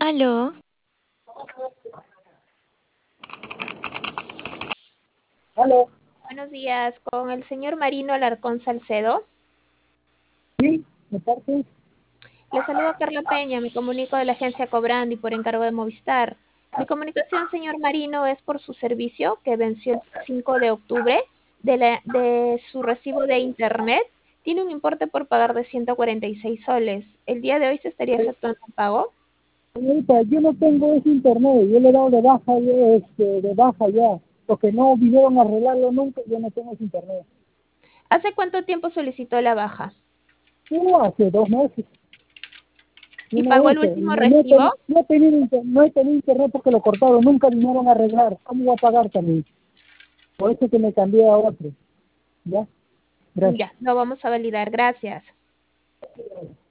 Aló, Aló, Buenos días, con el señor Marino Alarcón Salcedo. sí, de parte. Le saludo a Carla Peña, me comunico de la agencia Cobrandi por encargo de Movistar. Mi comunicación, señor Marino, es por su servicio que venció el 5 de octubre de su recibo de internet. Tiene un importe por pagar de 146 soles. El día de hoy se estaría efectuando un pago. Señorita, yo no tengo ese internet, yo le he dado de baja, de baja ya, porque no vinieron a arreglarlo nunca, yo no tengo ese internet. ¿Hace cuánto tiempo solicitó la baja? No, hace 2 meses, ¿Y tiene pagó el eso, último no he recibo? no he tenido internet porque lo cortaron, nunca vinieron a arreglar, ¿cómo voy a pagar también? Por eso que me cambié a otro, ¿ya? Gracias. Ya, lo vamos a validar. Gracias.